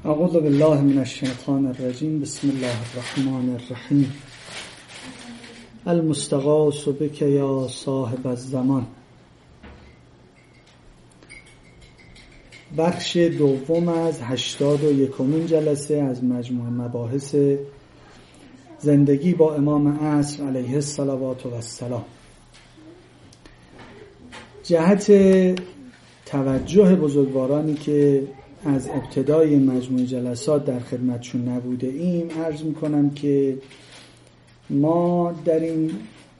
اعوذ بالله من الشیطان الرجیم. بسم الله الرحمن الرحیم. المستغاث بک یا صاحب الزمان. بخش دوم از 81مین جلسه از مجموع مباحث زندگی با امام عصر علیه الصلوات و السلام. جهت توجه بزرگوارانی که از ابتدای مجموع جلسات در خدمتشون نبوده ایم عرض میکنم که ما در این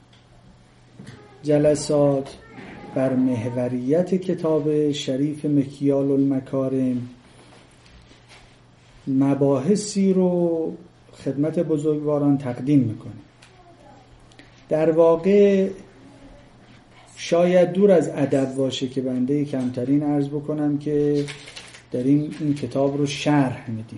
جلسات بر محوریت کتاب شریف مکیال المکارم مباحثی رو خدمت بزرگواران تقدیم میکنیم. در واقع شاید دور از ادب باشه که بنده کمترین عرض بکنم که داریم این کتاب رو شرح میدیم.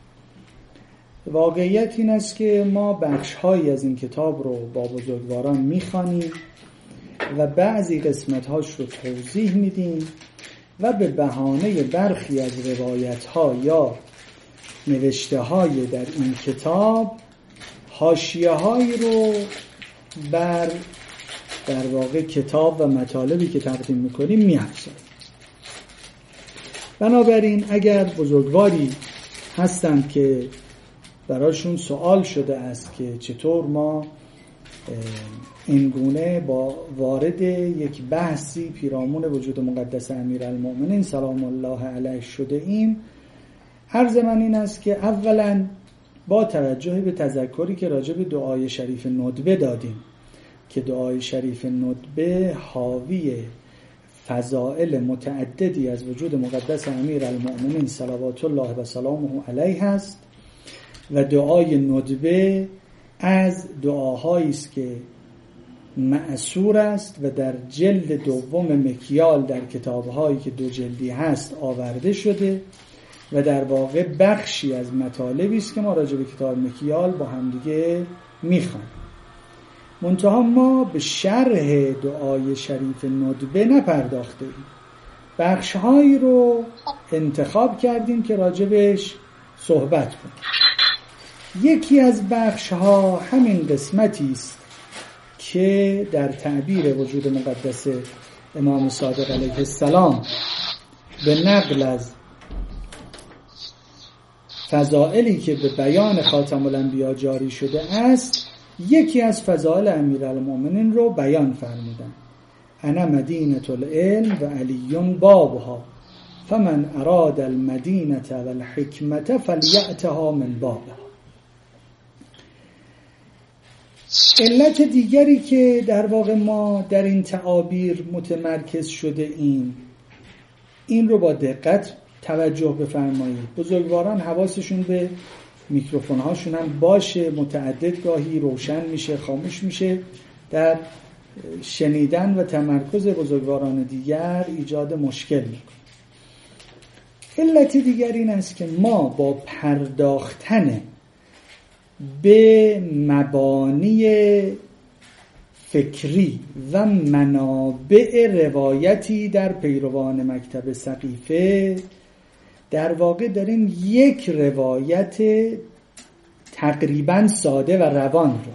واقعیت این است که ما بخش‌هایی از این کتاب رو با بزرگواران میخوانیم و بعضی قسمت‌هاش رو توضیح میدیم و به بهانه برخی از روایت‌ها یا نوشته‌های در این کتاب حاشیه‌هایی رو در واقع کتاب و مطالبی که تقدیم میکنیم می‌افزاییم. بنابراین اگر بزرگواری هستند که براشون سوال شده است که چطور ما اینگونه با وارد یک بحثی پیرامون وجود مقدس امیرالمؤمنین سلام الله علیه شده ایم، عرض من این است که اولا با توجه به تذکری که راجع به دعای شریف ندبه دادیم که دعای شریف ندبه حاوی فضائل متعددی از وجود مقدس امیرالمؤمنین صلوات الله و سلامه علیه است و دعای ندبه از دعاهایی است که مأثور است و در جلد دوم مکیال در کتاب‌هایی که دو جلدی هست آورده شده و در واقع بخشی از مطالبی است که ما راجع به کتاب مکیال با همدیگه می‌خوانیم. منتها ما به شرح دعای شریف ندبه نپرداخته ایم. بخش‌هایی رو انتخاب کردیم که راجبش صحبت کنیم. یکی از بخش‌ها همین قسمتی است که در تعبیر وجود مقدس امام صادق علیه السلام به نقل از فضائلی که به بیان خاتم الانبیا جاری شده است یکی از فضائل امیرالمؤمنین رو بیان فرمودن: انا مدینة العلم و علی بابها فمن اراد المدینة و الحکمة فلیأتها من بابها. علت دیگری که در واقع ما در این تعابیر متمرکز شده ایم، این رو با دقت توجه بفرمایید. بزرگواران حواسشون به میکروفون هاشون هم باشه، متعدد گاهی روشن میشه خاموش میشه، در شنیدن و تمرکز بزرگواران دیگر ایجاد مشکل میکنه. علت دیگر این است که ما با پرداختن به مبانی فکری و منابع روایتی در پیروان مکتب سقیفه در واقع داریم یک روایت تقریبا ساده و روان رو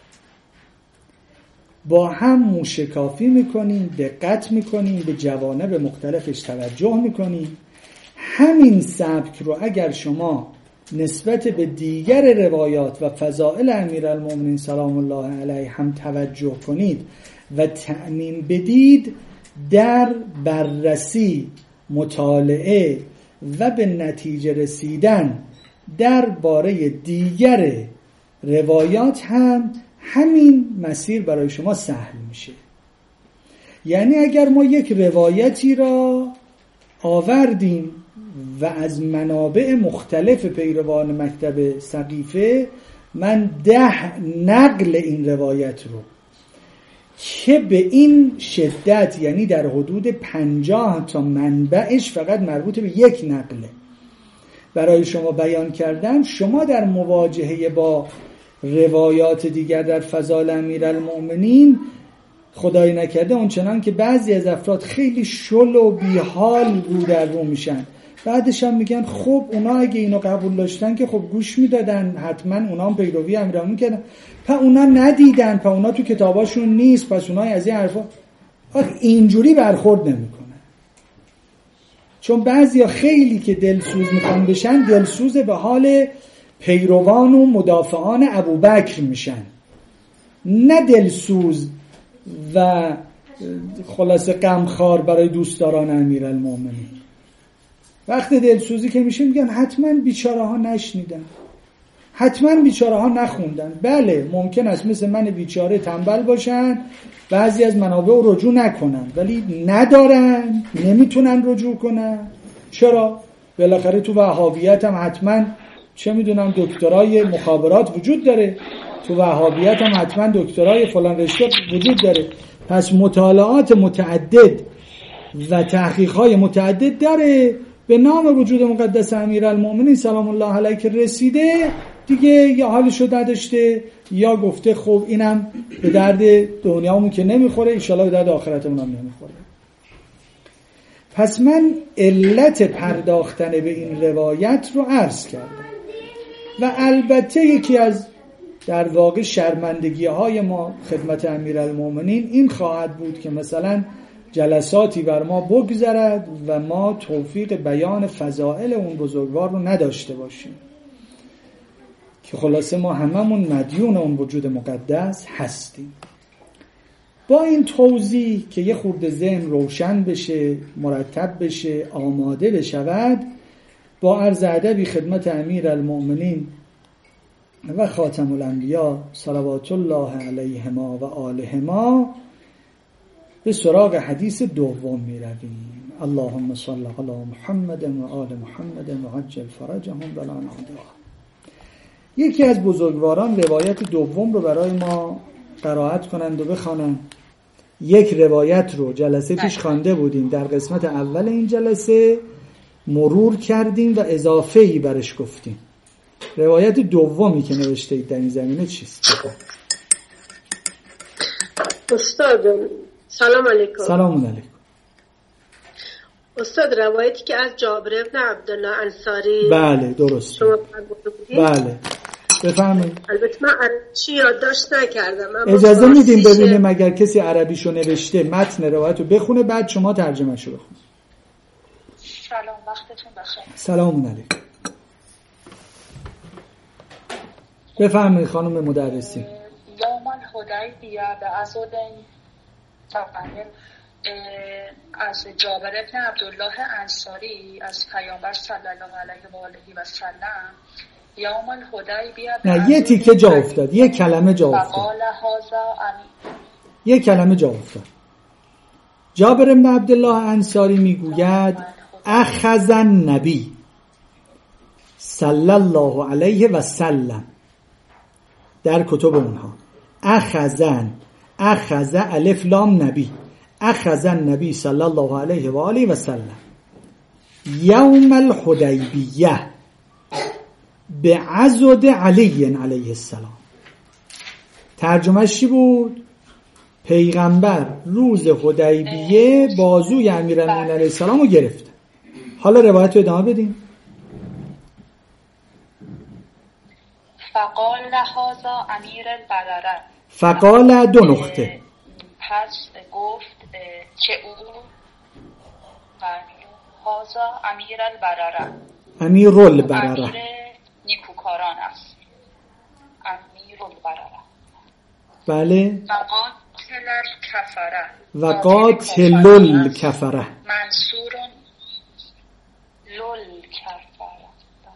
با هم موشکافی میکنیم، دقت میکنیم، به جوانب مختلفش توجه میکنیم. همین سبک رو اگر شما نسبت به دیگر روایات و فضائل امیرالمؤمنین سلام الله علیه هم توجه کنید و تأمین بدید، در بررسی، مطالعه و به نتیجه رسیدن درباره دیگر روایات هم همین مسیر برای شما سهل میشه. یعنی اگر ما یک روایتی را آوردیم و از منابع مختلف پیروان مکتب سقیفه من 10 نقل این روایت رو که به این شدت، یعنی در حدود 50 تا منبعش فقط مربوط به یک نقله، برای شما بیان کردم، شما در مواجهه با روایات دیگر در فضائل امیرالمؤمنین خدای نکرده اونچنان که بعضی از افراد خیلی شل و بیحال رو در رو میشن بعدش هم میگن خب اونا اگه اینو قبول داشتن که خب گوش میدادن، حتما اونا هم پیروی امیرالمومنین میکردن، پس اونا ندیدن، پس اونا تو کتاباشون نیست، پس اونا از این حرفا. اینجوری برخورد نمیکنن، چون بعضیا خیلی که دلسوز میخوان بشن، دلسوز به حال پیروان و مدافعان ابوبکر میشن، نه دلسوز و خلاصه غمخوار برای دوستداران امیرالمومنین. وقت دلسوزی که میشه میگن حتما بیچاره ها نشنیدن، حتما بیچاره ها نخوندن. بله ممکن است مثل من بیچاره تنبل باشن، بعضی از منابع رو رجوع نکنن، ولی ندارن، نمیتونن رجوع کنن. چرا؟ بالاخره تو وهابیت هم حتما چه میدونم دکترای مخابرات وجود داره، تو وهابیت هم حتما دکترای فلان رشته وجود داره. پس مطالعات متعدد و تحقیقات متعدد داره. به نام وجود مقدس امیرالمومنین سلام الله علیه که رسیده دیگه، یا حالشو نداشته یا گفته خب اینم به درد دنیامون که نمیخوره، انشالله به درد آخرتمون هم نمیخوره. پس من علت پرداختن به این روایت رو عرض کردم و البته یکی از در واقع شرمندگی های ما خدمت امیرالمومنین این خواهد بود که مثلا جلساتی بر ما بگذرد و ما توفیق بیان فضائل اون بزرگوار رو نداشته باشیم، که خلاصه ما هممون مدیون اون وجود مقدس هستیم. با این توضیح که یه خورده ذهن روشن بشه، مرتب بشه، آماده بشود، با عرض ادبی خدمت امیرالمومنین و خاتم الانبیا صلوات الله علیهما و آلهما به سراغ حدیث دوم می رویم. اللهم صل علی محمد و آل محمد و عجل فرجهم و لا نادرهم. یکی از بزرگواران روایت دوم رو برای ما قرائت کنند و بخوانند. یک روایت رو جلسه پیش خوانده بودیم، در قسمت اول این جلسه مرور کردیم و اضافه‌ای برش گفتیم. روایت دومی که نوشته اید در این زمینه چیست؟ استاد سلام علیکم. سلام علیکم. استاد روایتی که از جابر بن عبدالله انصاری. بله درست. بله بفرمایید. البته من عربیشو یادداشت نکردم. اجازه میدیم ببینیم اگر کسی عربیشو نوشته متن روایتو بخونه، بعد شما ترجمهشو بخونید. سلام، وقتتون بخیر. سلام علیکم. بفرمایید خانم مدرسی. یوم الحدیبیه به عزودن از جابر بن عبدالله انصاری از پیامبر صلی الله علیه و آله و سلم یوم الحدیبیه نه یه تیکه جا افتاد، یه کلمه جا افتاد، یه کلمه جا افتاد. جابر بن عبدالله انصاری میگوید اخذ النبی صلی الله علیه و سلم، در کتب اونها اخذ الف لام نبی، اخذ النبی صلی الله علیه و آله و سلم یوم الحدیبیه بعضد علی علیه السلام. ترجمهش چی بود؟ پیغمبر روز حدیبیه بازوی امیرالمومنین علیه السلام رو گرفت. حالا روایت رو ادامه بدیم. فقال هذا امیر البرره، فقال دو نقطه، پس گفت که او هذا امیر البرره، امیر البرره، امیر نیکوکاران است، امیر البرره. بله. و قاتل الکفره منصور للکفره،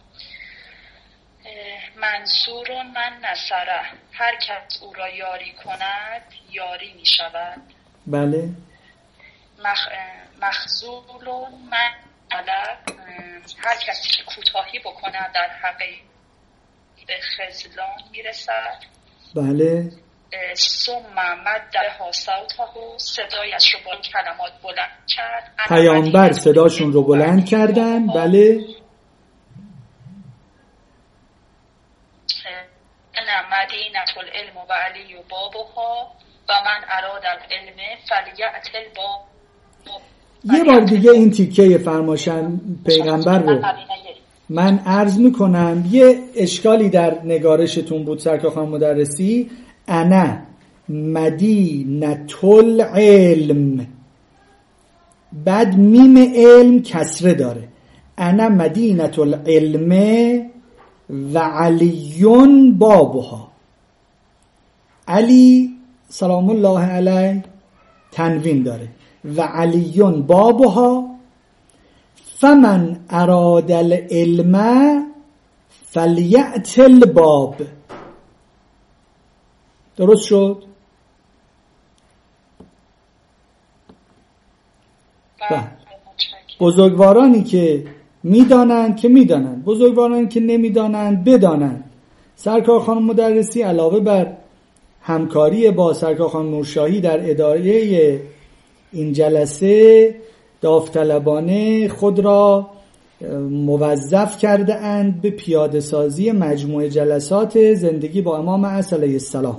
منصور من نصره، هر کس او را یاری کند یاری می شود. بله. مخذول من علق، هر کسی که کوتاهی بکند در حق به خذلان می رسد. بله. ثم مدها صوته، صدایش رو با کلمات بلند کرد. پیامبر صداشون رو بلند کردن. بله. انا مدینة العلم و علی و بابها و من اراد العلم فلیأت الباب. یه بار دیگه این تیکه فرماشن پیغمبر رو من عرض میکنم. یه اشکالی در نگارشتون بود سرکار خانم مدرسی، انا مدینة العلم، بعد میم علم کسره داره، انا مدینة العلم و علیون بابها. علی سلام الله علیه تنوین داره و علیون بابها، فمن اراد العلم فلیأت الباب. درست شد؟ بزرگوارانی که میدانند که میدانند، بزرگوارانی که نمیدانند بدانند. سرکار خانم مدرسی علاوه بر همکاری با سرکار خانم نورشاهی در اداره این جلسه داوطلبانه خود را موظف کرده اند به پیاده سازی مجموعه جلسات زندگی با امام عصر علیه السلام.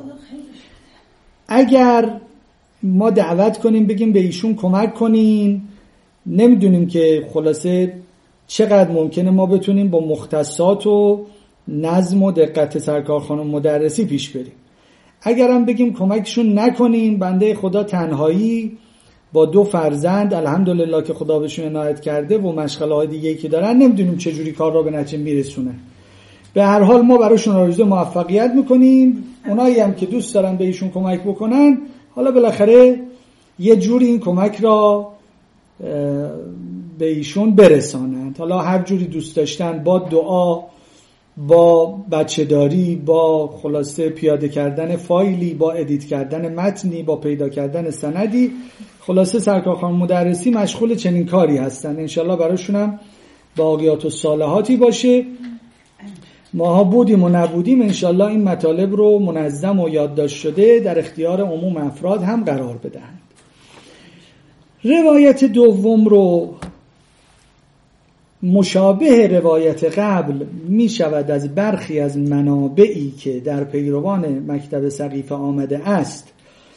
اگر ما دعوت کنیم بگیم به ایشون کمک کنین، نمیدونیم که خلاصه چقدر ممکنه ما بتونیم با مختصات و نظم و دقت سرکار خانم مدرسی پیش بریم. اگرم بگیم کمکشون نکنیم، بنده خدا تنهایی با 2 فرزند الحمدلله که خدا بهشون عنایت کرده و مشغله های دیگه‌ای که دارن، نمیدونیم چجوری کار را به نتیجه میرسونن. به هر حال ما براشون آرزوی موفقیت میکنیم. اونایی هم که دوست دارن به ایشون کمک بکنن، حالا بالاخره یه جوری این کمک را به ایشون برسانند. حالا هر جوری دوست داشتن، با دعا، با بچه داری، با خلاصه پیاده کردن فایلی، با ادیت کردن متنی، با پیدا کردن سندی. خلاصه سرکار خانم مدرسی مشغول چنین کاری هستن. انشالله براشونم باقیات و صالحاتی باشه. ماها بودیم و نبودیم انشالله این مطالب رو منظم و یادداشت شده در اختیار عموم افراد هم قرار بدهند. روایت دوم رو مشابه روایت قبل می شود از برخی از منابعی که در پیروان مکتب سقیفه آمده است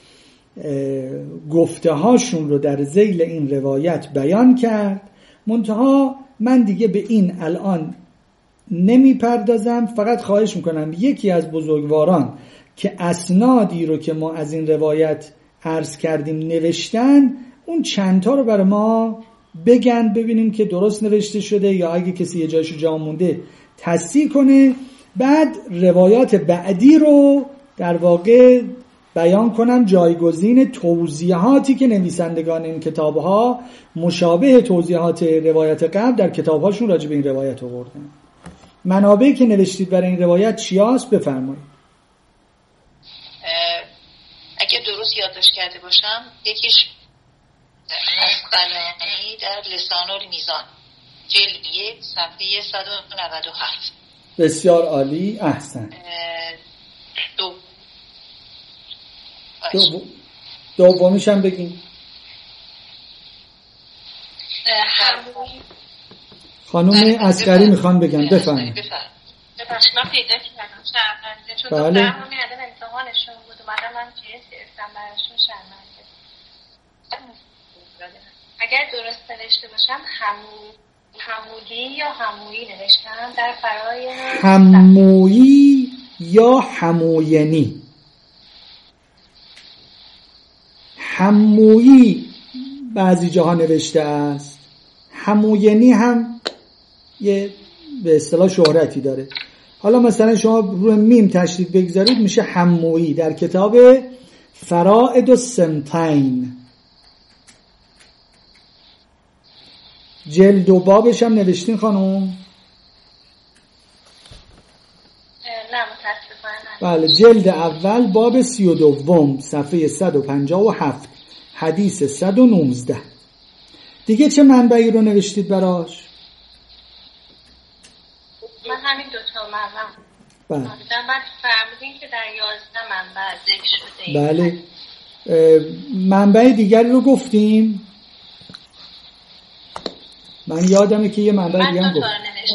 گفته هاشون رو در ذیل این روایت بیان کرد. منتها من دیگه به این الان نمی پردازم، فقط خواهش میکنم یکی از بزرگواران که اسنادی رو که ما از این روایت عرض کردیم نوشتن، اون چندتا رو برای ما بگن ببینیم که درست نوشته شده یا اگه کسی یه جایشو جا مونده تصحیح کنه. بعد روایات بعدی رو در واقع بیان کنم جایگزین توضیحاتی که نویسندگان این کتابها مشابه توضیحات روایت قبل در کتابهاشون راجع به این روایت آوردن. منابعی که نوشتید برای این روایت چی هست؟ بفرمایید. اگه درست یادداشت کرده باشم یکیش اسقلانی در لسان المیزان جلد 1 صفحه 197. بسیار عالی، احسن. دومیش هم بگین. خانم عسکری میخوان بگن، بفرمایید. ببخشید من پیدا کردم شرمنده چون بله. دخترم میادم امتحانشون بود اومدم من جیس گرفتم براشون شرمنده. اگر درست نوشته باشم حمودی یا حمویی نوشتم در فرای حمویی یا حموینی. حمویی بعضی جاها نوشته است، حموینی هم یه به اصطلاح شهرتی داره. حالا مثلا شما روی میم تشدید بگذارید میشه حمویی در کتاب فرائد السمتین جلد 2 بابش هم نوشتین خانم؟ نه متاسفانه. بله، جلد اول باب 32 صفحه 157 حدیث 119. دیگه چه منبعی رو نوشتید براش؟ من همین 2 تا منبع. بله. بعد فرمودین که در 11 منبع ذکر شده. بله. منبع دیگری رو گفتیم؟ من یادمه که یه منبع دیگه هم گفتم.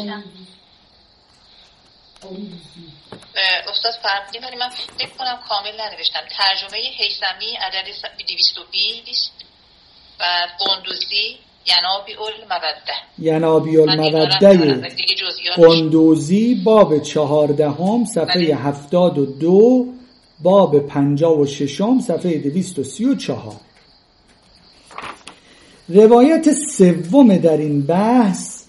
استاد فرمودین ولی من فکر کنم کامل ننوشتم. ترجمه هیثمی عدد 220 و قندوزی ینابی الموده قندوزی باب 14 صفحه 72 باب 56 صفحه 234. روایت سوم در این بحث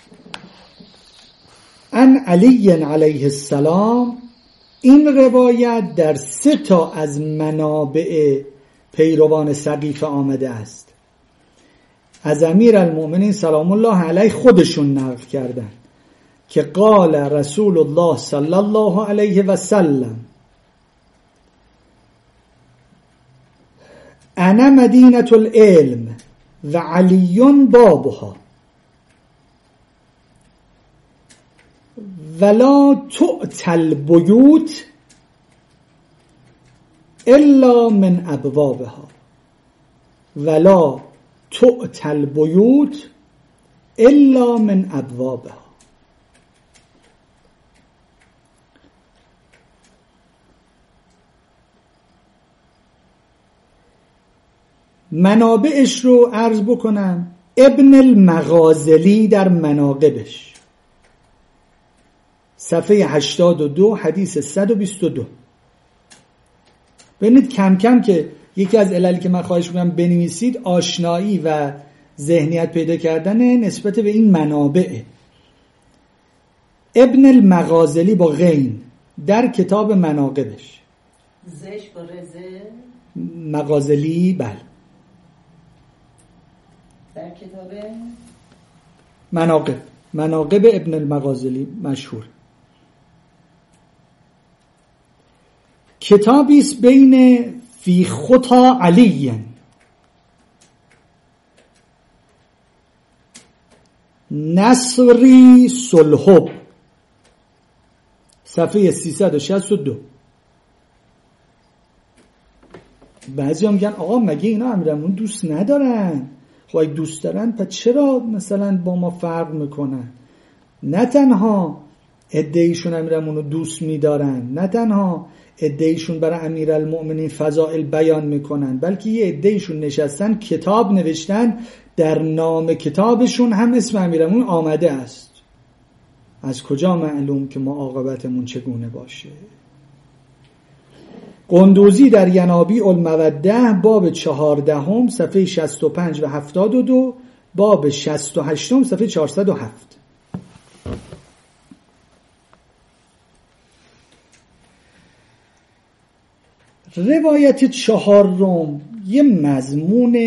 عن علی علیه السلام، این روایت در 3 تا از منابع پیروان سقیفه آمده است. از امیرالمؤمنین سلام الله علیه خودشون نقل کردن که قال رسول الله صلی الله علیه و سلم انا مدینة العلم و علی بابها ولا تؤتی البیوت الا من ابوابها ولا تؤتی البیوت الا من ابوابها. منابعش رو عرض بکنم. ابن المغازلی در مناقبش صفحه 82 حدیث 122. ببینید کم کم که یکی از عللی که من خواهش می‌کنم بنویسید آشنایی و ذهنیت پیدا کردن نسبت به این منابع. ابن المغازلی با غین در کتاب مناقبش. زش با رزه مغازلی بله. در کتاب مناقب ابن المغازلی مشهور. کتابی است بین فی خطا علی نصری صلحب صفحه 362. بعضی هم میگن آقا مگه اینا امیرالمومنین دوست ندارن؟ خب اگه دوست دارن پس چرا مثلا با ما فرق میکنن؟ نه تنها عده‌ایشون امیرالمومنین رو دوست میدارن، نه تنها عده‌ایشون برای امیرالمؤمنین فضائل بیان میکنن، بلکه یه عده‌ایشون نشستن کتاب نوشتن، در نام کتابشون هم اسم امیرالمؤمنین آمده است. از کجا معلوم که ما عاقبتمون چگونه باشه؟ قندوزی در ینابی الموده باب 14 صفحه 65 و 72 باب 68 صفحه 407. روایت 4 یه مضمون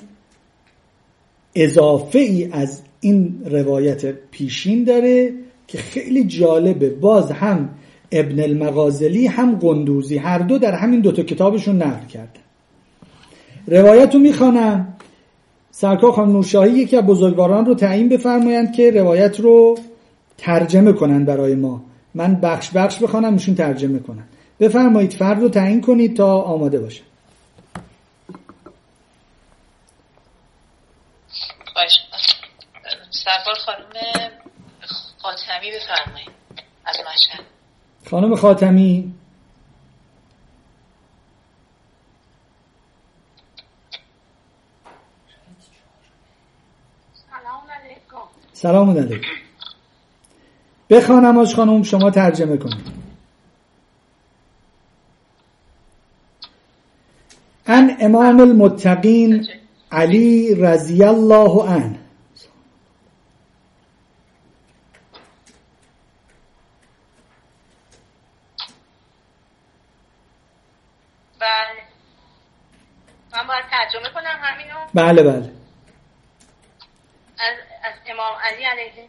اضافه ای از این روایت پیشین داره که خیلی جالبه. باز هم ابن المغازلی هم قندوزی هر دو در همین 2 تا کتابشون نقل کردن. روایت رو میخوانم. سرکار خانم نورشاهی یکی از بزرگواران رو تعیین بفرمایند که روایت رو ترجمه کنن برای ما. من بخش بخوانم ایشون ترجمه کنن. بفرمایید فرد رو تعیین کنید تا آماده باشه. سرکار خانم خاتمی بفرمایید از مشهد. خانم خاتمی سلام علیکم. بخوانم از خانم شما ترجمه کنید. ان امام المتقین علی رضی الله عنه من باید ترجمه کنم همینو؟ بله بله. از امام علی علیه.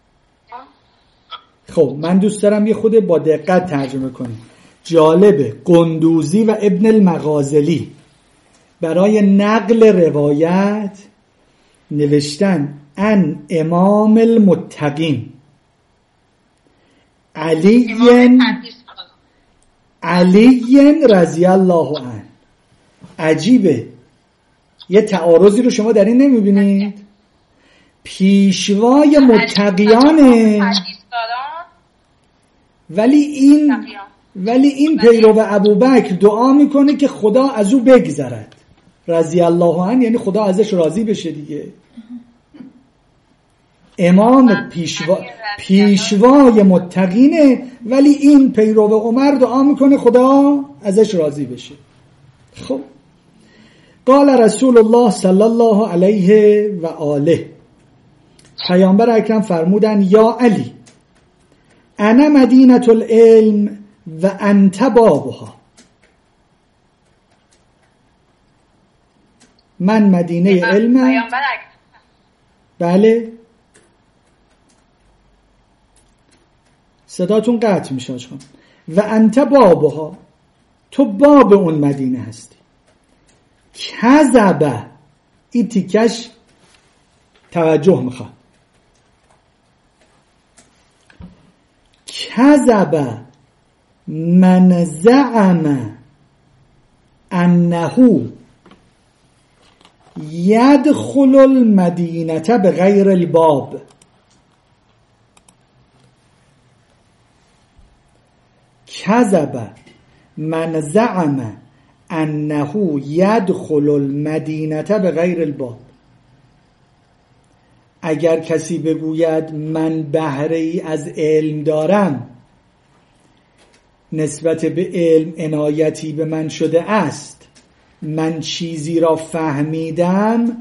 خب من دوست دارم یه خود با دقت ترجمه کنیم. جالبه قندوزی و ابن المغازلی برای نقل روایت نوشتن ان امام المتقین علی رضی الله عنه. عجیبه یه تعارضی رو شما در این نمیبینید؟ پیشوای متقیانه ولی این پیرو ابوبکر دعا میکنه که خدا از او بگذرد رضی الله عنه یعنی خدا ازش راضی بشه دیگه. امام پیشوای متقینه، ولی این پیرو عمر دعا میکنه خدا ازش راضی بشه. خب قال رسول الله صلی الله علیه و آله، پیامبر اکرم فرمودن یا علی انا مدینة العلم و انت بابها، من مدینه علمم. بله صداتون قطع میشه آجان. و انت بابها، تو باب اون مدینه هستی. کذبه، این تیکش توجه میخواد. کذبه من زعم انه یدخل المدینه بغیر الباب. کذب من زعم انه یدخل المدینه بغیر الباب. اگر کسی بگوید من بهره ای از علم دارم، نسبت به علم عنایتی به من شده است، من چیزی را فهمیدم،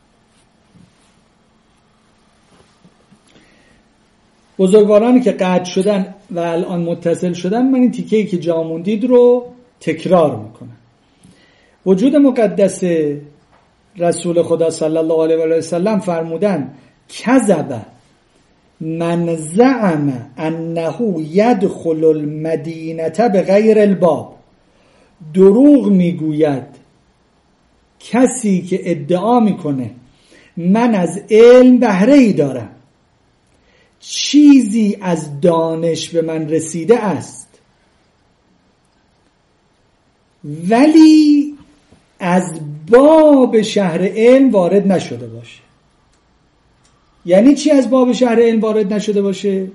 بزرگوارانی که قطع شدن و الان متصل شدن، من این تیکه‌ای که جا موندید رو تکرار میکنم. وجود مقدس رسول خدا صلی الله علیه و سلم فرمودن کذب من زعم انه یدخل المدینه بغیر الباب. دروغ میگوید کسی که ادعا میکنه من از علم بهره ای دارم، چیزی از دانش به من رسیده است، ولی از باب شهر علم وارد نشده باشه. یعنی چی از باب شهر علم وارد نشده باشه؟ یعنی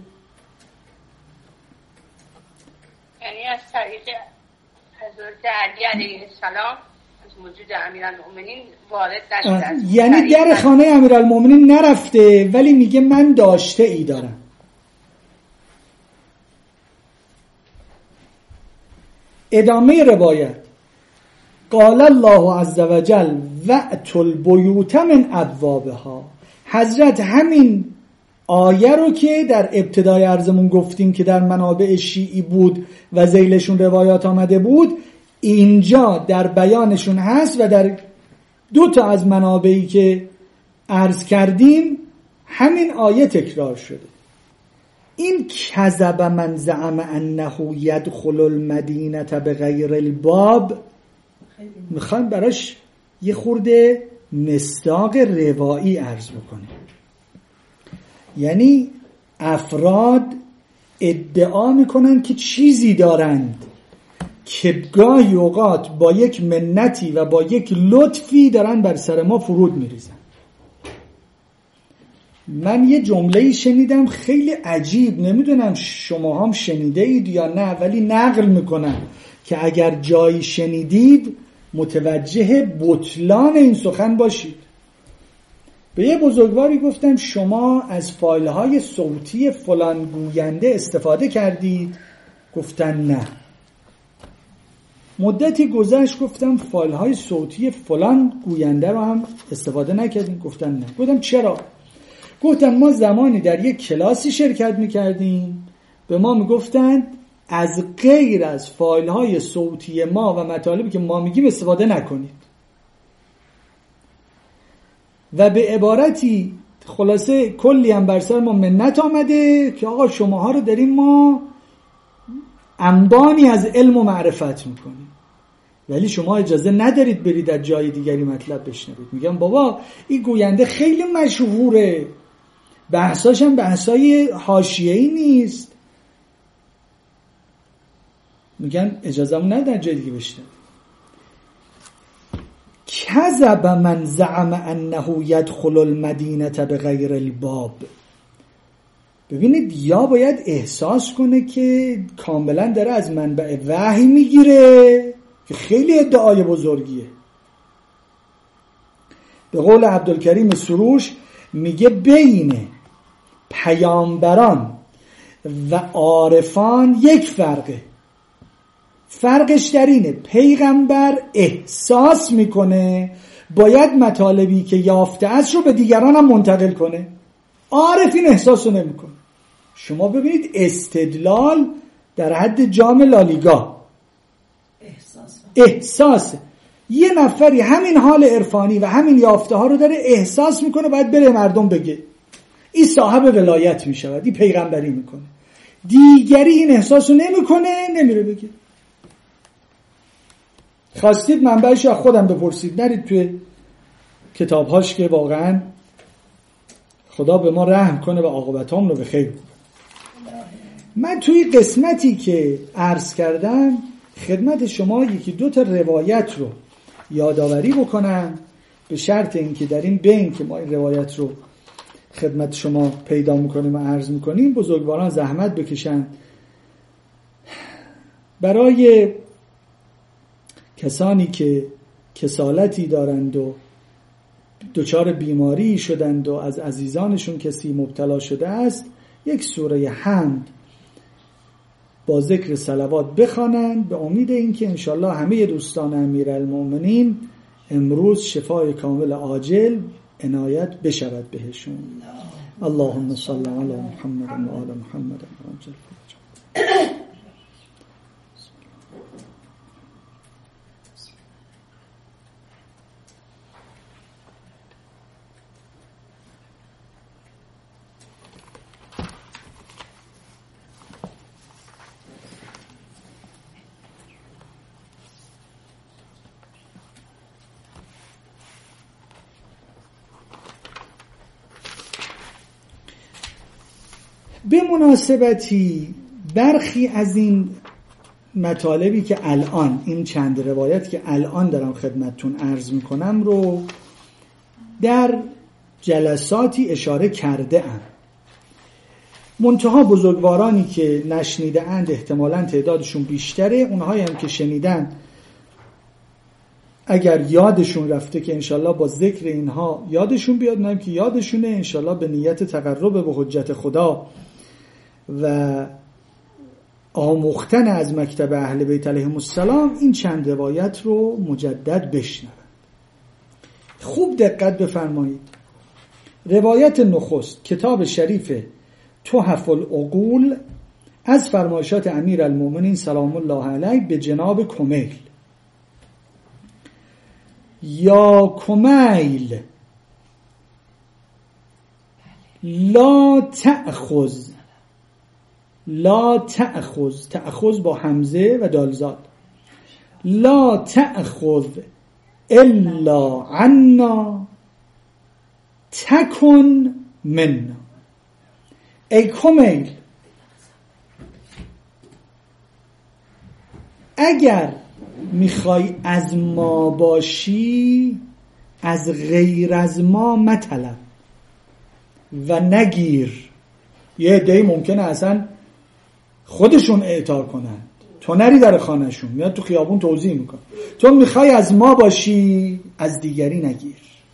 از طریق حضرت علی علیه السلام از وجود امیرالمؤمنین وارد نشده. یعنی در خانه امیرالمؤمنین نرفته، ولی میگه من داشته ای دارم. ادامه روایت قال الله عز وجل وأتوا البیوت من ابوابها. حضرت همین آیه رو که در ابتدای عرضمون گفتیم که در منابع شیعی بود و ذیلشون روایات آمده بود، اینجا در بیانشون هست و در 2 تا از منابعی که عرض کردیم همین آیه تکرار شده. این کذب من زعم انه یدخل المدینه بغیر الباب، میخوایم براش یه خورده مصداق روایی عرض بکنیم. یعنی افراد ادعا میکنن که چیزی دارند که گاهی اوقات با یک منتی و با یک لطفی دارن بر سر ما فرود میریزن. من یه جمله‌ای شنیدم خیلی عجیب، نمیدونم شما هم شنیده اید یا نه، ولی نقل میکنم که اگر جایی شنیدید متوجه بطلان این سخن باشید. به یه بزرگواری گفتم شما از فایل‌های صوتی فلان گوینده استفاده کردید؟ گفتن نه. مدتی گذشت گفتم فایل‌های صوتی فلان گوینده رو هم استفاده نکردیم؟ گفتن نه. گفتم چرا؟ گفتم ما زمانی در یک کلاسی شرکت میکردیم، به ما میگفتند از غیر از فایل‌های صوتی ما و مطالبی که ما میگیم استفاده نکنید. و به عبارتی خلاصه کلی هم بر سر ما منت آمده که آقا شماها رو داریم ما انبانی از علم و معرفت میکنیم، ولی شما اجازه ندارید برید از جای دیگری مطلب بشنوید. میگم بابا این گوینده خیلی مشهوره، بحثاش هم بحثای حاشیه‌ای نیست. میگن اجازه‌مون ندن جای دیگه بشنوید. کذب من زعم انه یدخل المدینه بغیر الباب. ببینید یا باید احساس کنه که کاملا داره از منبع وحی میگیره که خیلی ادعای بزرگیه، به قول عبدالکریم سروش میگه بین پیامبران و عارفان یک فرقه. فرقش در اینه پیغمبر احساس میکنه باید مطالبی که یافته است رو به دیگران هم منتقل کنه، عارف این احساس رو نمیکنه. شما ببینید استدلال در حد جام لالیگا احساسه. یه نفری همین حال عرفانی و همین یافته ها رو داره احساس میکنه باید بره مردم بگه، این صاحب ولایت میشود، این پیغمبری میکنه. دیگری این احساس رو نمیکنه، نمیره بگه. خواستید منبعش از خودم بپرسید، نرید توی کتابهاش که واقعا خدا به ما رحم کنه و عاقبتام رو به خیر. من توی قسمتی که عرض کردم خدمت شما یکی دو تا روایت رو یادآوری بکنم، به شرط اینکه در این بین که ما این روایت رو خدمت شما پیدا میکنیم و عرض میکنیم بزرگواران زحمت بکشن برای کسانی که کسالتی دارند و دچار بیماری شدند و از عزیزانشون کسی مبتلا شده است، یک سوره حمد با ذکر صلوات بخوانند به امید اینکه انشالله همه دوستان امیرالمومنین امروز شفای کامل عاجل عنایت بشود بهشون. اللهم صل علی محمد و آل محمد عاجل فرج. به مناسبتی برخی از این مطالبی که الان این چند روایت که الان دارم خدمتتون عرض میکنم رو در جلساتی اشاره کرده ام. منتها بزرگوارانی که نشنیده اند احتمالاً تعدادشون بیشتره، اونهایی هم که شنیدن اگر یادشون رفته که انشالله با ذکر اینها یادشون بیاد، اونهایی که یادشونه انشالله به نیت تقرب به حجت خدا و آموختن از مکتب اهل بیت علیهم السلام این چند روایت رو مجدد بشنوند. خوب دقت بفرمایید. روایت نخست کتاب شریف تحف العقول از فرمایشات امیرالمومنین سلام الله علیه به جناب کمیل: یا کمیل لا تأخذ با همزه و دالزاد، لا تأخذ الا عنا تکن منا. ای کمیل، اگر میخوای از ما باشی از غیر از ما مطلب و نگیر. یه عده‌ای ممکنه اصلا خودشون اعطار کنن، تو نری در خانهشون، میاد تو خیابون توضیح میکن. تو میخوای از ما باشی از دیگری نگیر.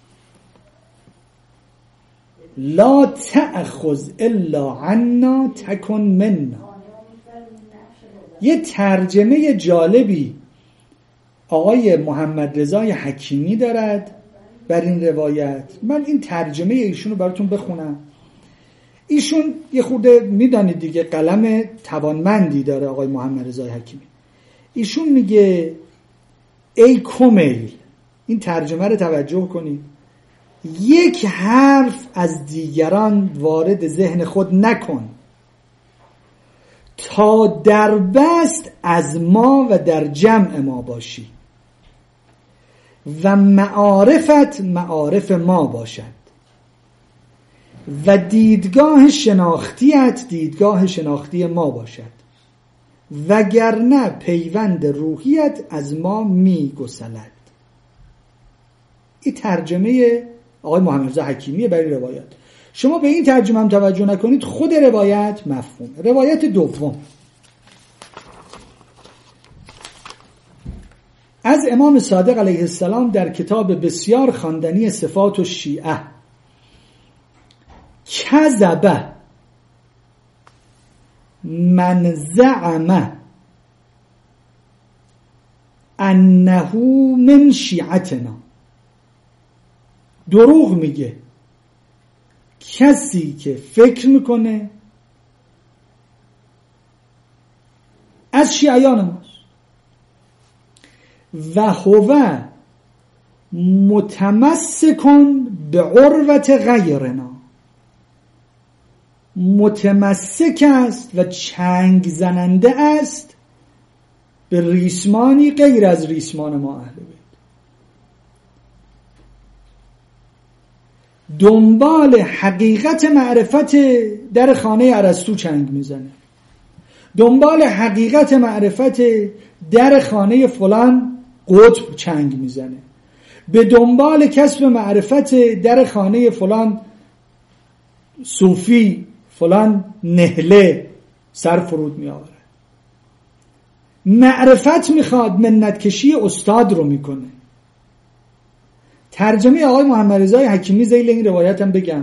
لا تأخذ الا عنا تکن منا. یه ترجمه جالبی آقای محمد رضای حکیمی دارد بر این روایت. من این ترجمه ایشون رو براتون بخونم. ایشون یه خورده میدانید دیگه قلم توانمندی داره آقای محمد رضای حکیمی. ایشون میگه ای کمیل، این ترجمه رو توجه کنید، یک حرف از دیگران وارد ذهن خود نکن تا در بست از ما و در جمع ما باشی و معارفت معارف ما باشد و دیدگاه شناختیت دیدگاه شناختی ما باشد، وگرنه پیوند روحیت از ما می گسلد. این ترجمه آقای محمد رضا حکیمیه برای روایت. شما به این ترجمه هم توجه نکنید، خود روایت مفهوم. روایت دوم از امام صادق علیه السلام در کتاب بسیار خواندنی صفات الشیعه: کذب من زعم انه من شیعتنا. دروغ میگه کسی که فکر میکنه از شیعیان ماست. و هو متمسکن به عروة غیرنا، متمسک است و چنگ زننده است به ریسمانی غیر از ریسمان ما اهل بیت. دنبال حقیقت معرفت در خانه ارسطو چنگ میزنه، دنبال حقیقت معرفت در خانه فلان قطب چنگ میزنه، به دنبال کسب معرفت در خانه فلان صوفی، فلان نهله سر فرود می آورد. معرفت میخواد، منت کشی استاد رو میکنه. ترجمه آقای محمد رضای حکیمی ذیل این روایت هم بگم: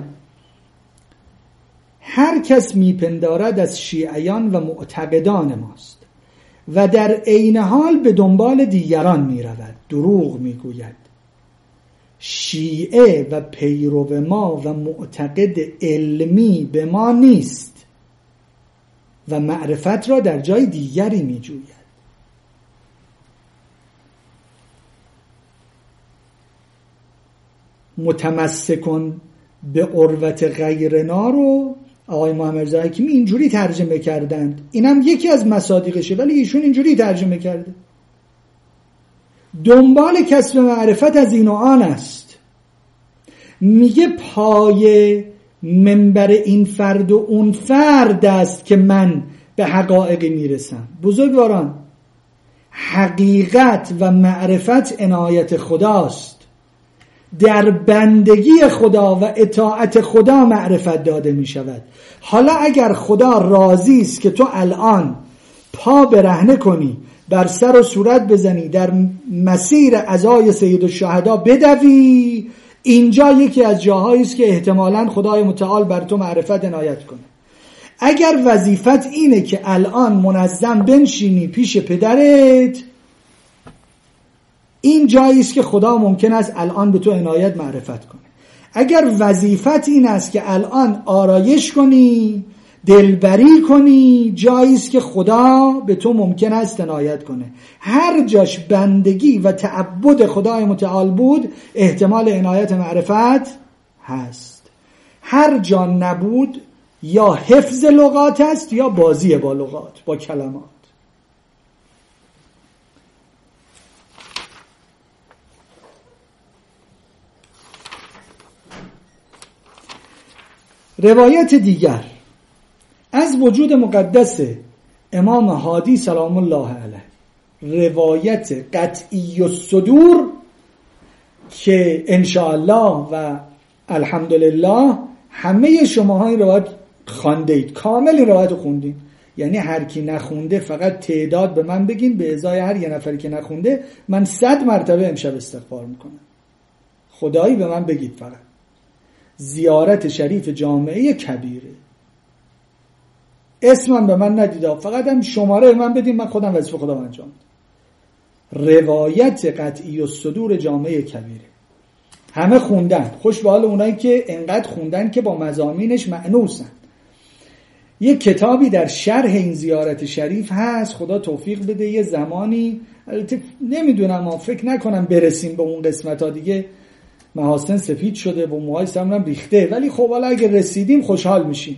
هر کس میپندارد از شیعیان و معتقدان ماست و در عین حال به دنبال دیگران میرود، دروغ میگوید. شیعه و پیرو ما و معتقد علمی به ما نیست و معرفت را در جای دیگری میجوید. متمسکن به عروة غیرنا رو آقای محمد رضا حکیمی اینجوری ترجمه کردند. اینم یکی از مصادیقشه، ولی ایشون اینجوری ترجمه کرده: دنبال کسب معرفت از این و آن است. میگه پای منبر این فرد و اون فرد است که من به حقایقی میرسم. بزرگواران، حقیقت و معرفت عنایت خداست. در بندگی خدا و اطاعت خدا معرفت داده می شود. حالا اگر خدا راضی است که تو الان پا برهنه کنی، بر سر و صورت بزنی، در مسیر عزای سید الشهدا بدوی، اینجا یکی از جاهایی است که احتمالاً خدای متعال بر تو معرفت عنایت کنه. اگر وظیفت اینه که الان منظم بنشینی پیش پدرت، این جایی است که خدا ممکن است الان به تو عنایت معرفت کنه. اگر وظیفت این است که الان آرایش کنی، دلبری کنی، جایی است که خدا به تو ممکن است عنایت کنه. هر جاش بندگی و تعبد خدای متعال بود، احتمال عنایت معرفت هست. هر جا نبود، یا حفظ لغات است یا بازی با لغات، با کلمات. روایت دیگر از وجود مقدس امام هادی سلام الله علیه، روایت قطعی الصدور که انشاءالله و الحمدلله همه شماها این روایت خواندید، کامل این روایت رو خوندید. یعنی هر کی نخونده فقط تعداد به من بگین، به ازای هر یه نفری که نخونده من 100 مرتبه امشب استغفار میکنم. خدایی به من بگید فقط. زیارت شریف جامعه کبیره، اسمم به من ندید، فقط هم شماره به من بدین، من خودم وظیفه خودم انجام میدم. روایت قطعی الصدور جامعه کبیره همه خوندن. خوش به حال اونایی که انقدر خوندن که با مضامینش مأنوسن. یک کتابی در شرح این زیارت شریف هست، خدا توفیق بده یه زمانی، البته نمیدونم، فکر نکنم برسیم به اون قسمت ها دیگه، محاسن سفید شده و موهای سرم ریخته، ولی خب حالا اگه رسیدیم خوشحال میشیم.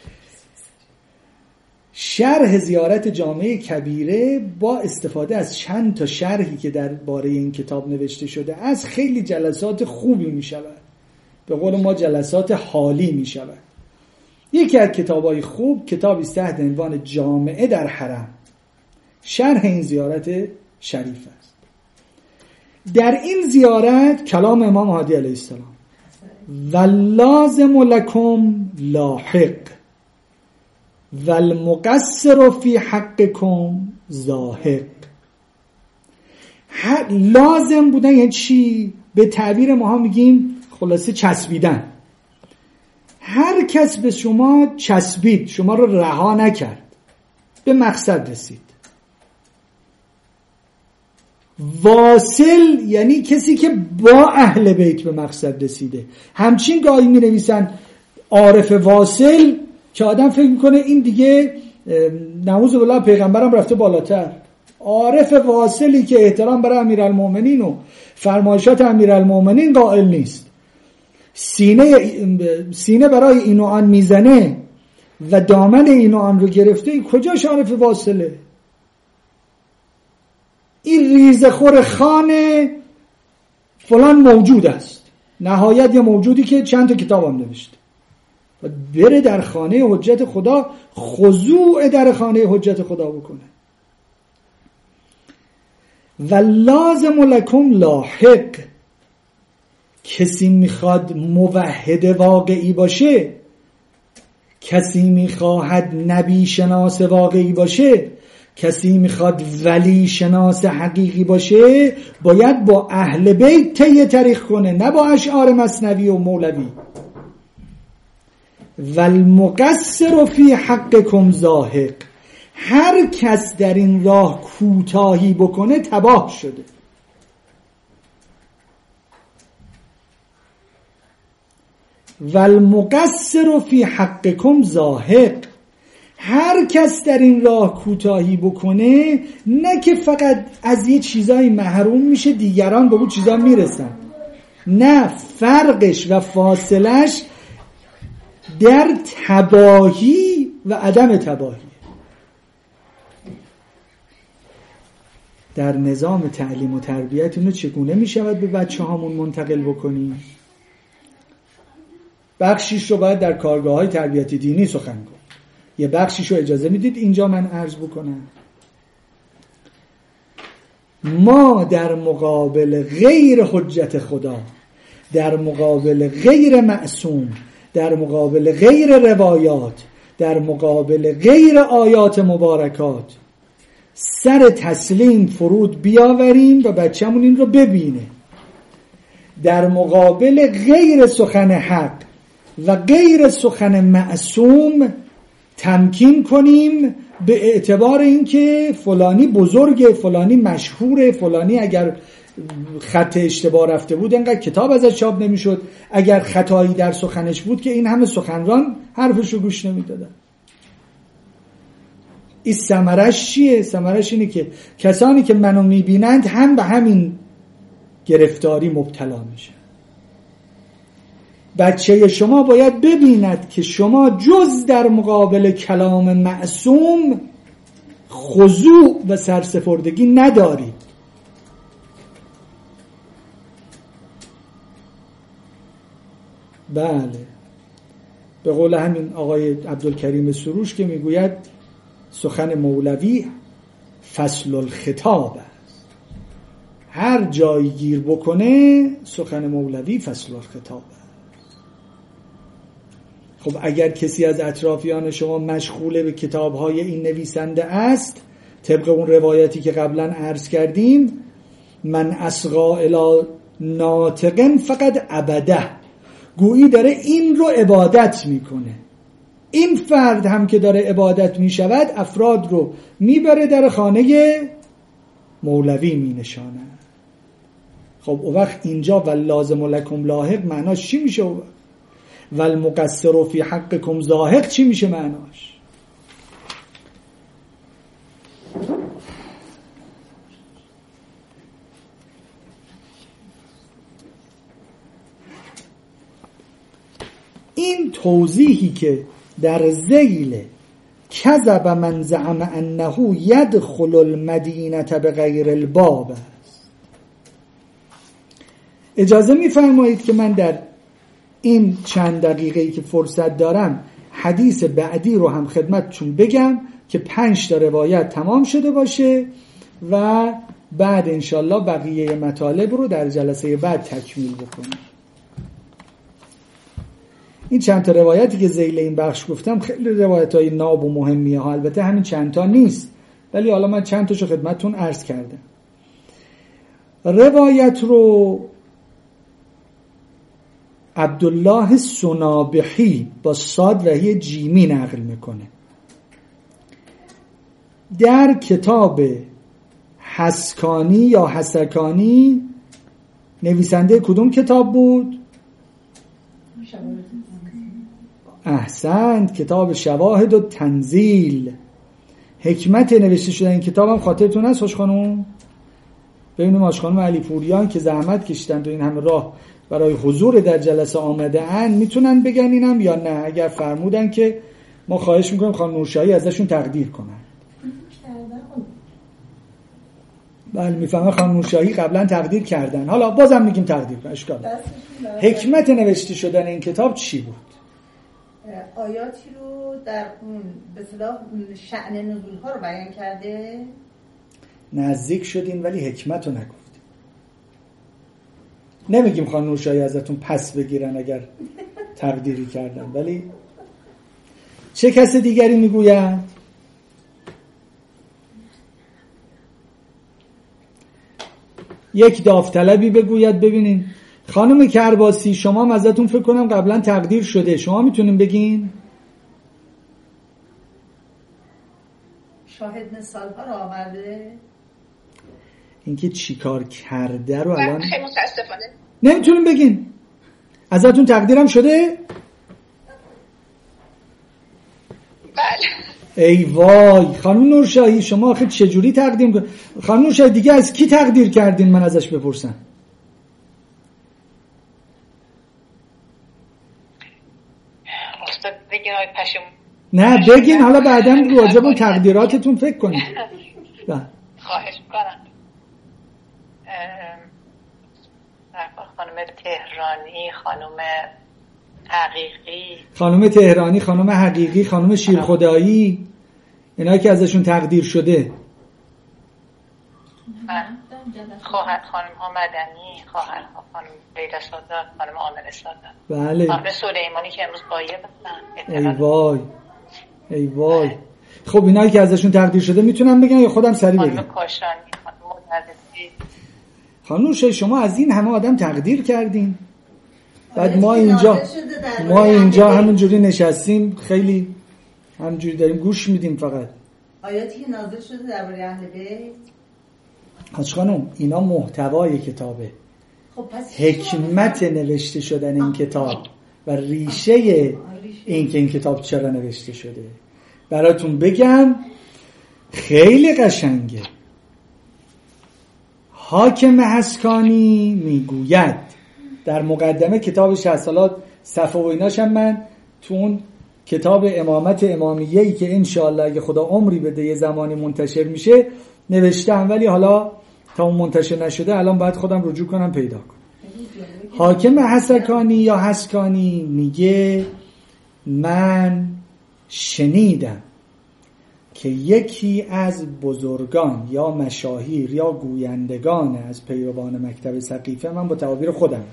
شرح زیارت جامعه کبیره با استفاده از چند تا شرحی که در باره این کتاب نوشته شده از خیلی جلسات خوبی میشود، به قول ما جلسات حالی میشود. یکی از کتابای خوب کتابی است تحت عنوان جامعه در حرم، شرح این زیارت شریف است. در این زیارت کلام امام هادی علیه السلام: واللازم لکم لاحق والمقصر فی حقکم زاهق. لازم بودن یعنی چی؟ به تعبیر ما ها میگیم خلاصه چسبیدن. هر کس به شما چسبید، شما رو رها نکرد، به مقصد رسید. واصل یعنی کسی که با اهل بیت به مقصد رسیده. همچین گاهی می نویسن عارف واصل که آدم فکر میکنه این دیگه نعوذ بالله پیغمبرم رفته بالاتر. عارف واصلی که احترام برای امیرالمومنین و فرمایشات امیرالمومنین قائل نیست، سینه برای این و آن میزنه و دامن این و آن رو گرفته، کجاش عارف واصله؟ این ریزخور خانه فلان موجود است، نهایت یه موجودی که چند تا کتابم نوشته، و بره در خانه حجت خدا، خضوع در خانه حجت خدا بکنه. و لازم لکم لاحق، کسی میخواد موحد واقعی باشه، کسی میخواهد نبی شناس واقعی باشه، کسی میخواد ولی شناس حقیقی باشه، باید با اهل بیت طی تاریخ کنه، نه با اشعار مثنوی و مولوی. والمقصر فی حقکم زاهق، هر کس در این راه کوتاهی بکنه تباه شده. والمقصر فی حقکم زاهق، هر کس در این راه کوتاهی بکنه نه که فقط از یه چیزایی محروم میشه دیگران به اون چیزا میرسن، نه، فرقش و فاصلش در تباهی و عدم تباهی. در نظام تعلیم و تربیت اینو چگونه میشود به بچه هامون منتقل بکنیم؟ بخشیش رو باید در کارگاه‌های تربیت دینی سخن گفت، یه بخشیش رو اجازه میدید اینجا من عرض بکنم. ما در مقابل غیر حجت خدا، در مقابل غیر معصوم، در مقابل غیر روایات، در مقابل غیر آیات مبارکات سر تسلیم فرود بیاوریم و بچه‌مون این رو ببینه. در مقابل غیر سخن حق و غیر سخن معصوم تمکین کنیم به اعتبار اینکه فلانی بزرگه، فلانی مشهوره، فلانی اگر خط اشتباه رفته بود انقدر کتاب ازش چاپ نمیشد، اگر خطایی در سخنش بود که این همه سخنران حرفشو گوش نمیدادن. این ثمرش چیه؟ ثمرش اینه که کسانی که منو میبینند هم به همین گرفتاری مبتلا میشن. بچه شما باید ببیند که شما جز در مقابل کلام معصوم خضوع و سرسپردگی ندارید. بله، به قول همین آقای عبدالکریم سروش که میگوید سخن مولوی فصل الخطاب است، هر جایی گیر بکنه سخن مولوی فصل الخطاب است. خب اگر کسی از اطرافیان شما مشغول به کتاب‌های این نویسنده است، طبق اون روایتی که قبلا عرض کردیم، من اصغا الی ناطق فقط عبده، گویی داره این رو عبادت میکنه. این فرد هم که داره عبادت میشود افراد رو میبره در خانه مولوی مینشانه. خب او وقت اینجا واللازم لکم لاحق معناش چی میشه؟ والمقصر فی حقکم زاهق چی میشه معناش؟ این توضیحی که در ذیل کذب من زعم انه یدخل المدینه بغیر الباب است. اجازه میفرمایید که من در این چند دقیقه‌ای که فرصت دارم حدیث بعدی رو هم خدمتتون بگم که 5 تا روایت تمام شده باشه و بعد انشالله بقیه مطالب رو در جلسه بعد تکمیل بکنیم. این چند تا روایتی که ذیل این بخش گفتم خیلی روایت‌های ناب و مهمیه ها، البته همین چند تا نیست، ولی حالا من چند تاشو خدمتتون عرض کردم. روایت رو عبدالله سنابحی با صاد و هی جیمی نقل میکنه. در کتاب حسکانی یا حسکانی، نویسنده کدوم کتاب بود؟ احسنت، کتاب شواهد و تنزیل. حکمت نوشته شدن این کتاب هم خاطرتون هست خوش خانم؟ ببینیم آش خانم علی پوریان که زحمت کشیدند و این همه راه برای حضور در جلسه آمده ان میتونن بگن اینم یا نه؟ اگر فرمودن که ما خواهش میکنیم خانم نورشاهی ازشون تقدیر کنن. بله میفهمه خانم نورشاهی قبلا تقدیر کردن، حالا بازم میگیم تقدیر کن، اشکال نداره. حکمت نوشته شدن این کتاب چی بود؟ آیاتی رو در به اصطلاح شأن نزول ها رو بیان کرده. نزدیک شدین ولی حکمت رو نگفتین. نمیگیم خانم نورشاهی ازتون پس بگیرن اگر تقدیری کردن، ولی چه کس دیگری میگوید؟ یک داوطلبی بگوید ببینین. خانم کرباسی شما هم ازتون فکر کنم قبلا تقدیر شده، شما میتونین بگین؟ شاهد مثال ها رو آورده. اینکه چی کار کرده رو الان خیلی متاسفانه نمیتونین بگین. ازتون تقدیرم شده؟ بله. ای وای خانم نورشاهی شما آخه چجوری تقدیر میکنید؟ خانم نورشاهی دیگه از کی تقدیر کردین من ازش بپرسم؟ بگین آقای پشم. نه بگین، حالا بعداً راجع به تقدیراتتون فکر کنید. خواهش میکنم. خانم تهرانی، خانم حقیقی، خانم حقیقی، خانم شیرخدایی، اینا که ازشون تقدیر شده. خواهر خانم ها مدنی، خواهر خانم لیلا سادات، خانم آمنه سادات، بله. خانم سلیمانی که امروز غایب هستن. ای وای ای وای. خب اینایی که ازشون تقدیر شده میتونم بگم یا خودم سریع بگم؟ خانم کاشانی، خانم مدرسی. خانم نورشاهی شما از این همه آدم تقدیر کردین، بعد ما اینجا همونجوری نشستیم خیلی همونجوری داریم گوش میدیم فقط. آیاتی که نازل شده درباره اهل بیت. حاج خانم اینا محتوای کتابه. خب پس حکمت نوشته شدن این کتاب و ریشه این که این کتاب چرا نوشته شده براتون بگم. خیلی قشنگه. حاکم حسکانی میگوید در مقدمه کتاب 60 سالات صفحه و ایناشم من تو اون کتاب امامت امامیه‌ای که انشاءالله اگه خدا عمری بده یه زمانی منتشر میشه نوشتم، ولی حالا تا اون منتشر نشده الان باید خودم رجوع کنم پیدا کنم. حاکم حسکانی یا حسکانی میگه من شنیدم که یکی از بزرگان یا مشاهیر یا گویندگان از پیروان مکتب سقیفه، من با تعابیر خودم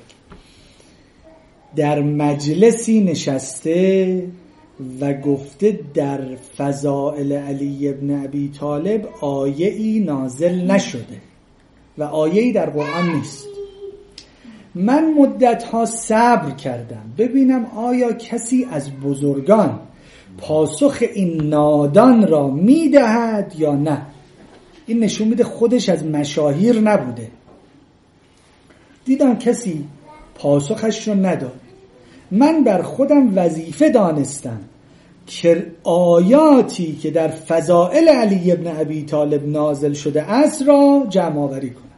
در مجلسی نشسته و گفته در فضائل علی ابن ابی طالب آیه‌ای نازل نشده و آیه‌ای در قرآن نیست. من مدتها صبر کردم ببینم آیا کسی از بزرگان پاسخ این نادان را میدهد یا نه. این نشون میده خودش از مشاهیر نبوده. دیدم کسی پاسخش رو نداد. من بر خودم وظیفه دانستم که آیاتی که در فضائل علی ابن ابی طالب نازل شده است را جمع آوری کنم.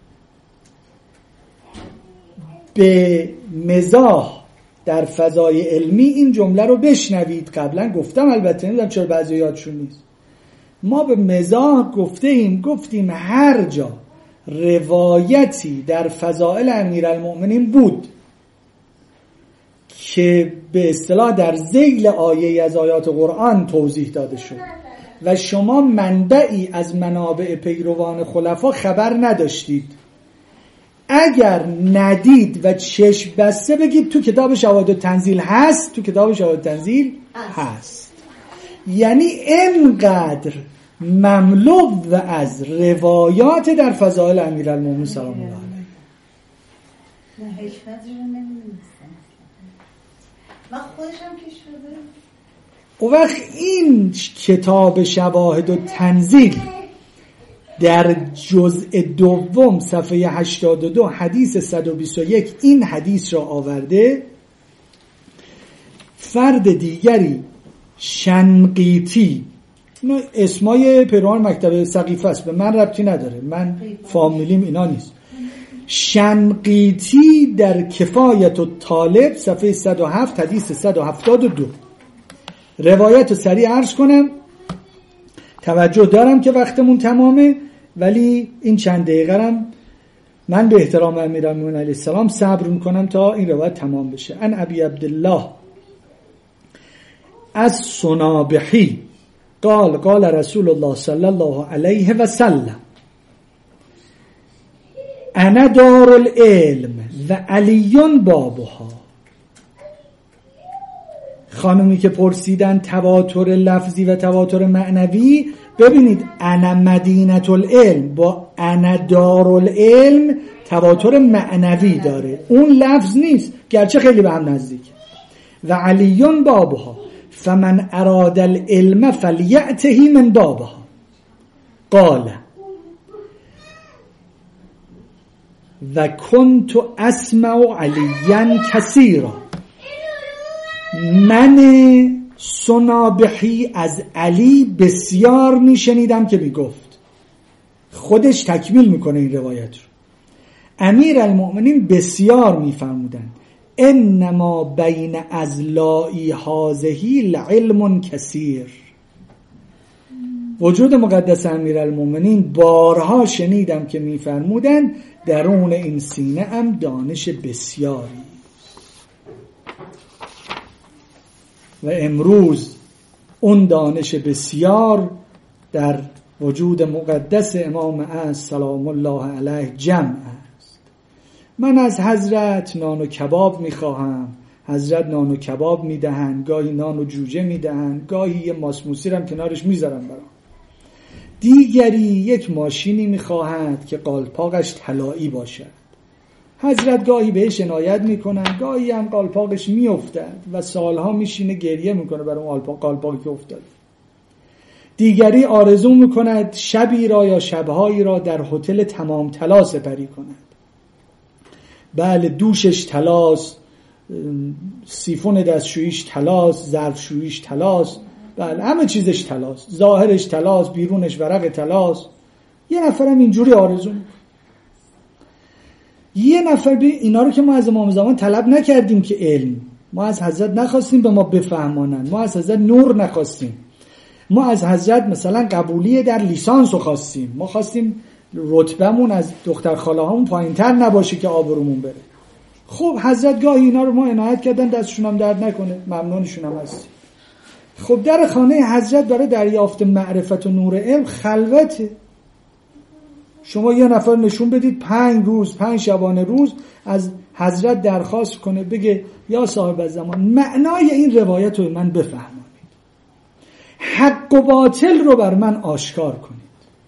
به مزاح در فضای علمی این جمله رو بشنوید. قبلا گفتم، البته نمیدونم چرا بعضی یادشون نیست. ما به مزاح گفتیم هر جا روایتی در فضائل امیرالمؤمنین بود که به اصطلاح در ذیل آیه‌ای از آیات قرآن توضیح داده شد و شما منبعی از منابع پیروان خلفا خبر نداشتید، اگر ندید و چشم بسته بگید تو کتاب شواهد و تنزیل هست. تو کتاب شواهد و تنزیل هست. یعنی اینقدر مملو و از روایات در فضائل امیرالمومنین سلام الله علیه. نه حکمتش رو نمی‌دونستم. من خودشم که شده. و وقت این کتاب شواهد و تنزیل در جزء دوم صفحه 82 حدیث 121 این حدیث را آورده. فرد دیگری شنقیطی، اسمای پیروان مکتب سقیفه است، به من ربطی نداره، من فامیلیم اینا نیست. شنقیطی در کفایت الطالب صفحه 107 حدیث 172 روایت رو سریع عرض کنم. توجه دارم که وقتمون تمامه، ولی این چند دقیقه رم من به احترام امیرالمومنین علیه السلام صبر میکنم تا این روایت تمام بشه. ان ابی عبدالله از صنابحی قال رسول الله صلی الله علیه و سلم انا دار العلم و علیون بابها. خانومی که پرسیدن تواتر لفظی و تواتر معنوی، ببینید انا مدینه العلم با انا دار العلم تواتر معنوی داره، اون لفظ نیست، گرچه خیلی به هم نزدیک. و علیون بابها فمن اراد العلم فلیأته من بابها. قال و کنت اسمع علیا کثیرا. من صنابحی از علی بسیار میشنیدم که میگفت، خودش تکمیل میکنه این روایت رو. امیرالمؤمنین بسیار میفرمودن انما بین اضلاعی هذه لعلم کثیر. وجود مقدس امیرالمؤمنین بارها شنیدم که میفرمودن درون این سینه هم دانش بسیاری. و امروز اون دانش بسیار در وجود مقدس امام است سلام الله علیه جمع است. من از حضرت نان و کباب میخواهم، حضرت نان و کباب میدهند، گاهی نان و جوجه میدهند، گاهی یه ماسموسی هم کنارش میذارن برام. دیگری یک ماشینی میخواهد که قالپاقش طلایی باشد، حضرت گاهی بهش عنایت میکنن، گاهی هم قالپاقش میافتد و سالها میشینه گریه میکنه برای اون قالپاقی که افتاد. دیگری آرزو میکند شبی را یا شبهایی را در هتل تمام طلا سپری کند. بله، دوشش طلاست، سیفون دستشوییش طلاست، ظرفشوییش طلاست، بله همه چیزش طلاست، ظاهرش طلاست، بیرونش ورق طلاست. یه نفرم اینجوری آرزو میکنه. یه نفر اینا رو که ما از امام زمان طلب نکردیم که علم، ما از حضرت نخواستیم به ما بفهمانن، ما از حضرت نور نخواستیم، ما از حضرت مثلا قبولی در لیسانس رو خواستیم، ما خواستیم رتبمون از دختر خاله هامون پایین تر نباشه که آبرومون بره. خب حضرت گاهی اینا رو ما عنایت کردن، دستشون هم درد نکنه، ممنونشون هم هستیم. خب در خانه حضرت برای دریافت معرفت و نور علم خلوته. شما یه نفر نشون بدید 5 شبانه روز از حضرت درخواست کنه بگه یا صاحب الزمان معنای این روایت رو من بفهمانید، حق و باطل رو بر من آشکار کنید.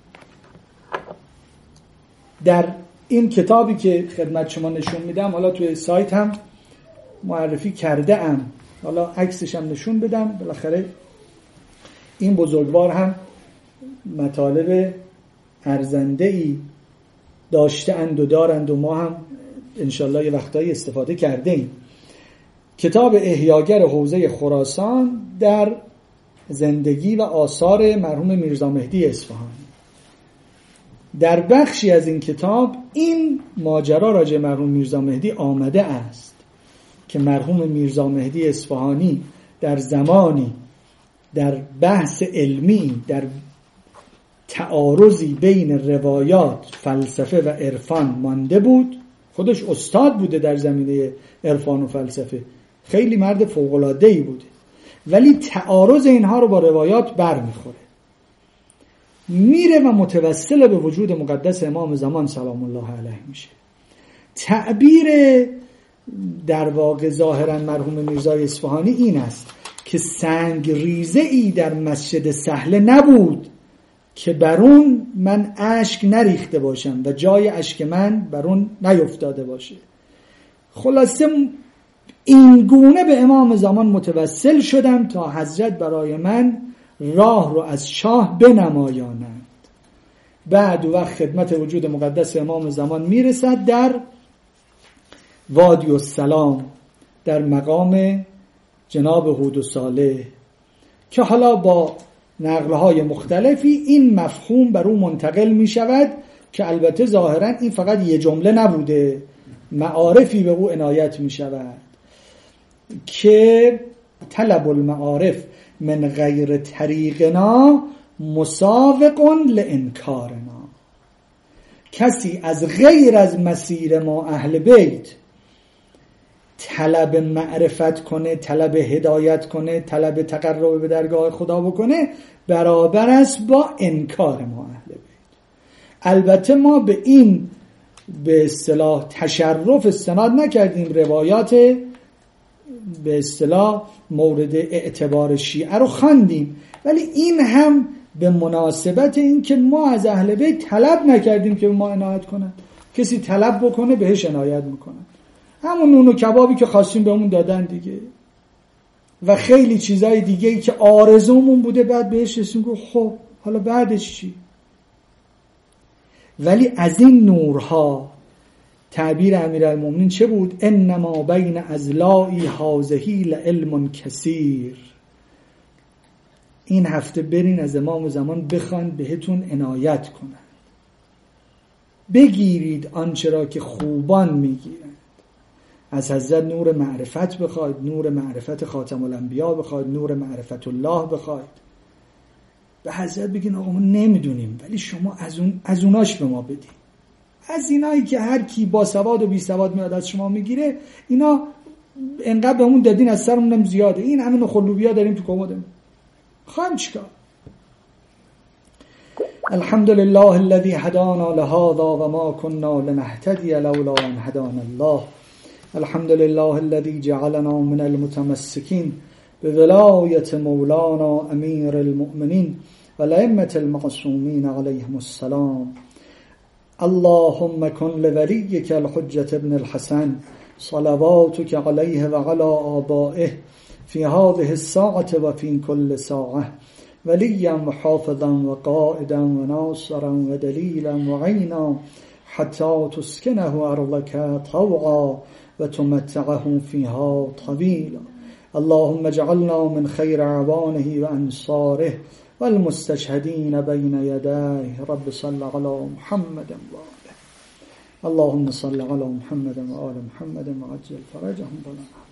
در این کتابی که خدمت شما نشون میدم، حالا توی سایت هم معرفی کرده ام، حالا عکسش هم نشون بدم، بالاخره این بزرگوار هم مطالب ارزنده‌ای داشته اند و دارند و ما هم انشالله یه وقتایی استفاده کرده ایم. کتاب احیاگر حوزه خراسان در زندگی و آثار مرحوم میرزا مهدی اصفهانی. در بخشی از این کتاب این ماجرا راجع مرحوم میرزا مهدی آمده است که مرحوم میرزا مهدی اصفهانی در زمانی در بحث علمی، در تعارضی بین روایات، فلسفه و عرفان مانده بود. خودش استاد بوده در زمینه عرفان و فلسفه، خیلی مرد فوق‌العاده‌ای بوده، ولی تعارض اینها رو با روایات برمیخوره، میره و متوسل به وجود مقدس امام زمان سلام الله علیه میشه. تعبیر در واقع ظاهرا مرحوم میرزا اصفهانی این است که سنگ ریزه ای در مسجد سهله نبود که برون من اشک نریخته باشم و جای اشک من برون نیفتاده باشه. خلاصه این گونه به امام زمان متوسل شدم تا حضرت برای من راه رو از شاه بنمایانند. بعد وقت خدمت وجود مقدس امام زمان میرسد در وادی السلام، در مقام جناب هود و صالح، که حالا با نقلهای مختلفی این مفهوم بر او منتقل می شود که البته ظاهرا این فقط یه جمله نبوده، معارفی به او عنایت می شود که طلب المعارف من غیر طریقنا مساوق لانکارنا. کسی از غیر از مسیر ما اهل بیت طلب معرفت کنه، طلب هدایت کنه، طلب تقرب به درگاه خدا بکنه، برابر است با انکار ما اهل بیت. البته ما به این به اصطلاح تشرف استناد نکردیم، روایات به اصطلاح مورد اعتبار شیعه رو خواندیم، ولی این هم به مناسبت این که ما از اهل بیت طلب نکردیم که به ما عنایت کنن. کسی طلب بکنه بهش عنایت میکنن. همون نون و کبابی که خواستیم بهمون دادن دیگه، و خیلی چیزای دیگه ای که آرزومون بوده بعد بهش رسیدیم گفت خب حالا بعدش چی؟ ولی از این نورها تعبیر امیرالمومنین چه بود؟ انما بین ازلائی هازهی لعلم کثیر. این هفته برین از امام زمان بخوان بهتون عنایت کنن، بگیرید آنچه را که خوبان میگیرند. از حضرت نور معرفت بخواید، نور معرفت خاتم الانبیا بخواید، نور معرفت الله بخواید. به حضرت بگین آقا ما نمیدونیم ولی شما از اوناش به ما بدین. از اینایی که هر کی با سواد و بی سواد میاد از شما میگیره، اینا انقدر بهمون دادین از سرمونم زیاده، این همه نخلوبیا داریم تو کمدمون، خواهم چیکار؟ الحمد لله الذي هدانا لهذا وما كنا لنهتدي لولا ان هدانا الله. الحمد لله الذي جعلنا من المتمسكين بولاية مولانا امير المؤمنين والائمة المعصومين عليهم السلام. اللهم كن لوليك الحجة ابن الحسن صلواتك عليه وعلى آبائه في هذه الساعة وفي كل ساعة وليا وحافظا وقائدا وناصرا ودليلا وعينا حتى تسكنه أرضك طوعا وتمتعه فيها طويلا. اللهم اجعلنا من خير عوانه وأنصاره والمستشهدين بين يديه. رب صل على محمد وآله. اللهم صل على محمد وآل محمد وعجل فرجهم.